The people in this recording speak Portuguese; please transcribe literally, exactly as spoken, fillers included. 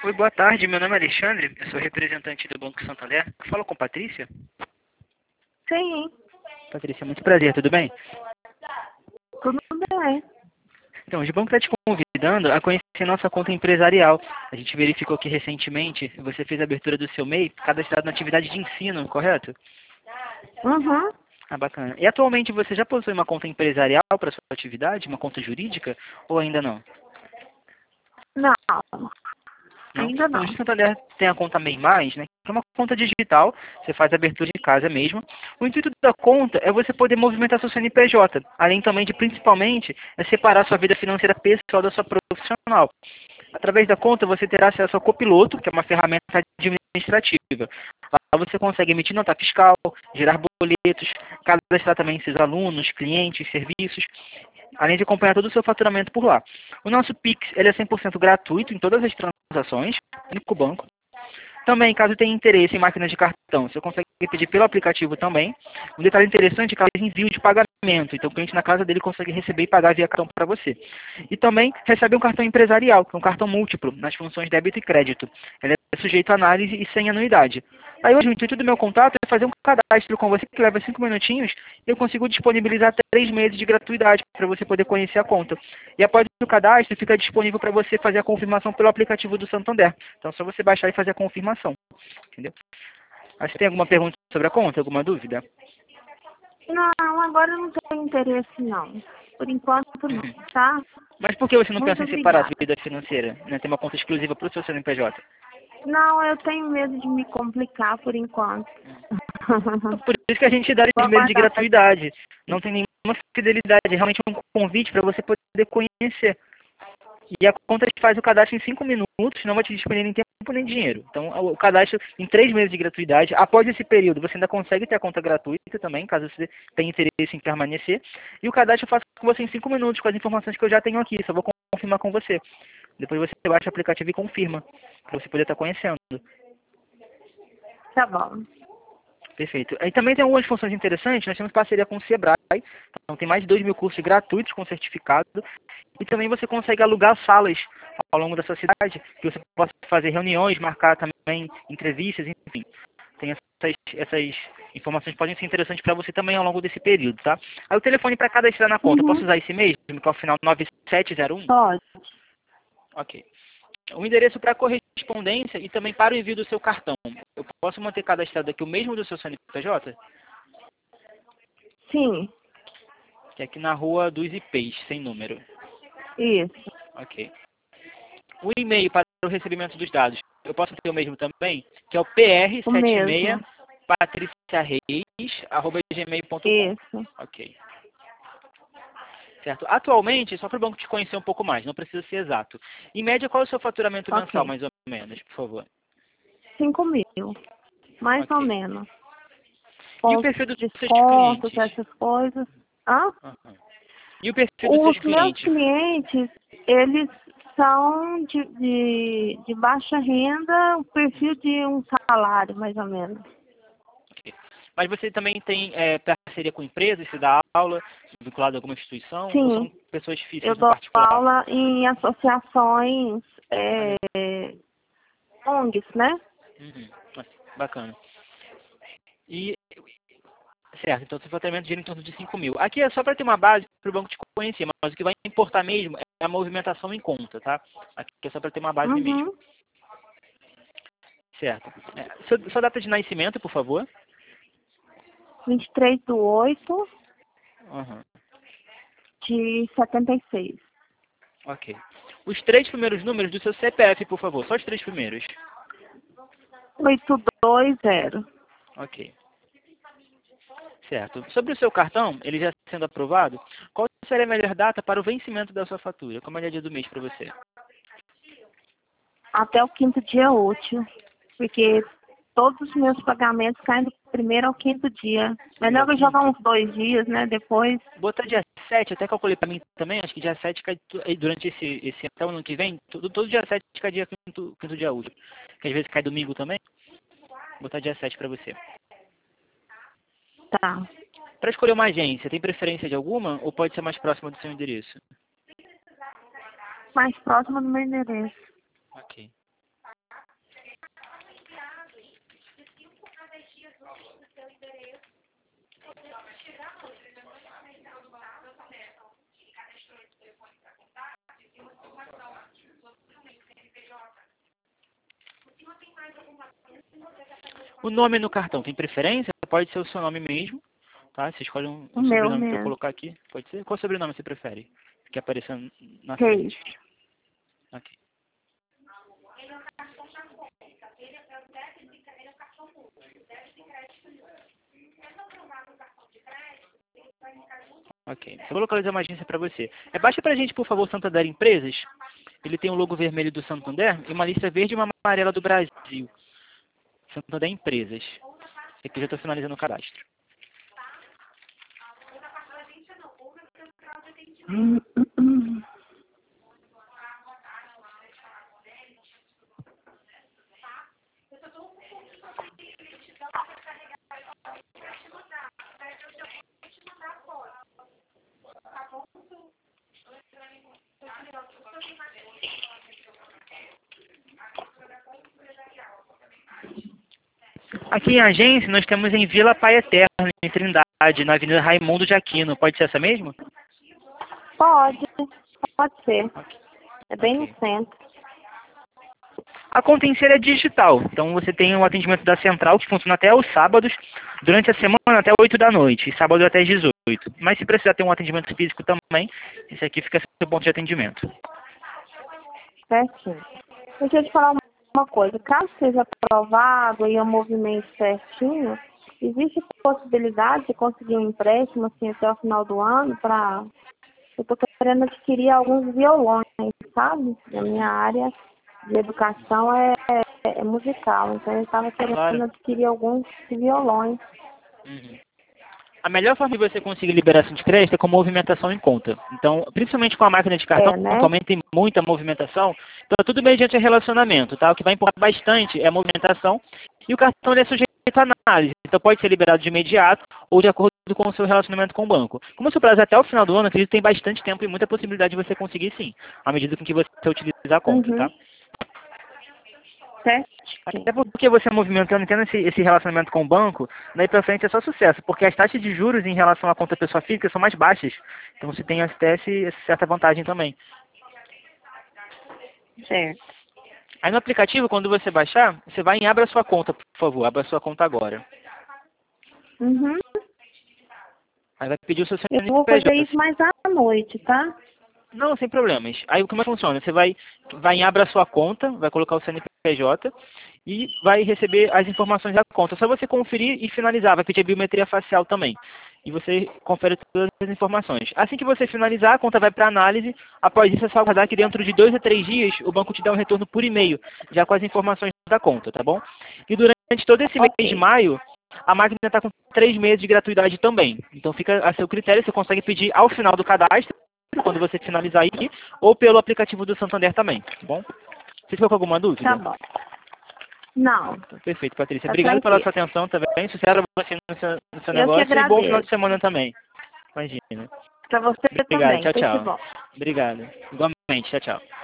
Oi, boa tarde. Meu nome é Alexandre, eu sou representante do Banco Santander. Falo com Patrícia? Sim, Patrícia, muito prazer, tudo bem? tudo bem. Então, o banco está te convidando a conhecer nossa conta empresarial. A gente verificou que recentemente você fez a abertura do seu M E I cadastrado na atividade de ensino, correto? Uhum. Ah, bacana. E atualmente você já possui uma conta empresarial para sua atividade, uma conta jurídica, ou ainda não? Não, Não? ainda Então, não. o Santander tem a conta MEI Mais, né? Que é uma conta digital, você faz a abertura de casa mesmo. O intuito da conta é você poder movimentar seu C N P J, além também de, principalmente, é separar sua vida financeira pessoal da sua profissional. Através da conta, você terá acesso ao Copiloto, que é uma ferramenta administrativa. Lá você consegue emitir nota fiscal, gerar boletos, cadastrar também seus alunos, clientes, serviços, além de acompanhar todo o seu faturamento por lá. O nosso Pix ele é cem por cento gratuito em todas as transações, único banco. Também, caso tenha interesse em máquinas de cartão, você consegue pedir pelo aplicativo também. Um detalhe interessante é que ela faz envio de pagamento, então o cliente na casa dele consegue receber e pagar via cartão para você. E também recebe um cartão empresarial, que é um cartão múltiplo, nas funções débito e crédito. Ele é sujeito a análise e sem anuidade. Aí hoje o intuito do meu contato é fazer um cadastro com você, que leva cinco minutinhos, e eu consigo disponibilizar três meses de gratuidade para você poder conhecer a conta. E após o cadastro, fica disponível para você fazer a confirmação pelo aplicativo do Santander. Então é só você baixar e fazer a confirmação. Entendeu? Aí você tem alguma pergunta sobre a conta? Alguma dúvida? Não, agora eu não tenho interesse não. Por enquanto não, Uhum. tá? Mas por que você não Muito pensa em separar a sua obrigada. vida financeira? Né? Ter uma conta exclusiva para o seu C N P J? Não, eu tenho medo de me complicar por enquanto. Por isso que a gente dá Vou três meses de aguardar mais. gratuidade. Não tem nenhuma fidelidade. É realmente um convite para você poder conhecer. E a conta te faz o cadastro em cinco minutos, não vai te despender nem tempo nem dinheiro. Então, o cadastro em três meses de gratuidade. Após esse período, você ainda consegue ter a conta gratuita também, caso você tenha interesse em permanecer. E o cadastro eu faço com você em cinco minutos, com as informações que eu já tenho aqui. Só vou confirmar com você. Depois você baixa o aplicativo e confirma, para você poder estar conhecendo. Tá bom. Perfeito. E também tem algumas funções interessantes. Nós temos parceria com o Sebrae. Então, tem mais de dois mil cursos gratuitos com certificado. E também você consegue alugar salas ao longo da sua cidade, que você possa fazer reuniões, marcar também entrevistas, enfim. Tem essas, essas informações que podem ser interessantes para você também ao longo desse período, tá? Aí o telefone para cadastrar na conta, eu posso Uhum. usar esse mesmo, que é o final nove sete zero um? Pode. Ok. O endereço para correspondência e também para o envio do seu cartão. Eu posso manter cadastrado aqui o mesmo do seu C N P J? Sim, Que é aqui na rua dos I Ps, sem número. isso. Ok. O e-mail para o recebimento dos dados, eu posso ter o mesmo também, que é o p r O setenta e seis mesmo. patriciareis arroba gmail ponto com. Isso. Ok. Certo. Atualmente, só para o banco te conhecer um pouco mais, não precisa ser exato. Em média, qual é o seu faturamento mensal, Ok. mais ou menos, por favor? Cinco mil. Mais ou Ok. menos. E Com o os perfil dos seus descontos, clientes? essas coisas. Hã? Aham. E o perfil dos seus Os meus clientes? clientes, eles são de, de, de baixa renda, o perfil de um salário, mais ou menos. Ok. Mas você também tem é, parceria com empresas, você dá aula, vinculado a alguma instituição, ou são Sim, pessoas eu físicas no dou particular? aula em associações, Olha. é, O N Gs, né? Uhum. Bacana. E, certo, então seu faturamento gira em torno de cinco mil. Aqui é só para ter uma base para o banco te conhecer, mas o que vai importar mesmo é a movimentação em conta, tá? Aqui é só para ter uma base mesmo. Uhum. Certo. É, sua, sua data de nascimento, por favor. vinte e três do oito Uhum. de setenta e seis. Ok. Os três primeiros números do seu C P F, por favor. Só os três primeiros. oito dois zero. Ok. Certo. Sobre o seu cartão, ele já sendo aprovado, qual seria a melhor data para o vencimento da sua fatura? Qual é o melhor dia do mês para você? Até o quinto dia útil. Porque todos os meus pagamentos caem do primeiro ao quinto dia. Primeiro Melhor ao eu jogar quinto? uns dois dias, né? Depois. Botar dia sete, até calculei para mim também, acho que dia sete cai tu- aí durante esse, esse até o ano que vem, todo, todo dia sete cai dia quinto, quinto dia útil. Que às vezes cai domingo também. Botar dia sete para você. Tá. Para escolher uma agência, tem preferência de alguma ou pode ser mais próxima do seu endereço? Mais próximo do meu endereço. Ok. O nome no cartão tem preferência? Pode ser o seu nome mesmo, tá? Você escolhe um, um O meu sobrenome para eu mesmo. colocar aqui. Pode ser? Qual sobrenome você prefere? Que apareça na Reis. frente. Aqui. Ok. Eu vou localizar uma agência para você. É, baixa para a gente, por favor, Santander Empresas. Ele tem um logo vermelho do Santander e uma lista verde e uma amarela do Brasil. Santander Empresas. Aqui já estou finalizando o cadastro. Aqui em agência, nós temos em Vila Pai Eterno, em Trindade, na Avenida Raimundo de Aquino. Pode ser essa mesmo? Pode, pode ser. É bem Ok. no centro. A conta em si é digital, então você tem o atendimento da central, que funciona até os sábados, durante a semana até oito da noite, e sábado até às dezoito. Mas se precisar ter um atendimento físico também, esse aqui fica seu ponto de atendimento. Certinho. Deixa eu te falar uma uma coisa. Caso seja aprovado e o movimento certinho, existe possibilidade de conseguir um empréstimo assim até o final do ano para... Eu estou querendo adquirir alguns violões, sabe? Na minha área de educação é, é, é musical, então eu estava querendo Claro. adquirir alguns violões. Uhum. A melhor forma de você conseguir liberação de crédito é com movimentação em conta. Então, principalmente com a máquina de cartão, É, né? atualmente tem muita movimentação, então é tudo mediante relacionamento, tá? O que vai importar bastante é a movimentação e o cartão ele é sujeito a análise, então pode ser liberado de imediato ou de acordo com o seu relacionamento com o banco. Como o seu prazo é até o final do ano, acredito que tem bastante tempo e muita possibilidade de você conseguir sim, à medida com que você utilizar a conta, Uhum. tá? Certo. Até porque você movimentando, tendo esse, esse relacionamento com o banco, daí pra frente é só sucesso, porque as taxas de juros em relação à conta pessoa física são mais baixas. Então você tem até esse, essa certa vantagem também. Certo. Aí no aplicativo, quando você baixar, você vai em abra sua conta, por favor, abra sua conta agora. Uhum. Aí vai pedir o seu Eu vou fazer C N P J. isso mais à noite, tá? Não, sem problemas. Aí como é que funciona? Você vai, vai em abra sua conta, vai colocar o C N P J e vai receber as informações da conta. Só você conferir e finalizar. Vai pedir a biometria facial também. E você confere todas as informações. Assim que você finalizar, a conta vai para análise. Após isso, é só aguardar que dentro de dois a três dias o banco te dá um retorno por e-mail, já com as informações da conta, tá bom? E durante todo esse mês de Ok. maio, a máquina está com três meses de gratuidade também. Então fica a seu critério, você consegue pedir ao final do cadastro, quando você finalizar aqui, ou pelo aplicativo do Santander também, tá bom? Você ficou com alguma dúvida? Tá bom. Não, Perfeito, Patrícia. tá Obrigado pela tranquilo. sua atenção também. Sucesso a você no seu, no seu Eu que negócio e bom final de agradeço. semana também. Imagina. Pra você Obrigado. também. Tchau, Tudo de tchau. bom. Obrigado. Igualmente. Tchau, tchau.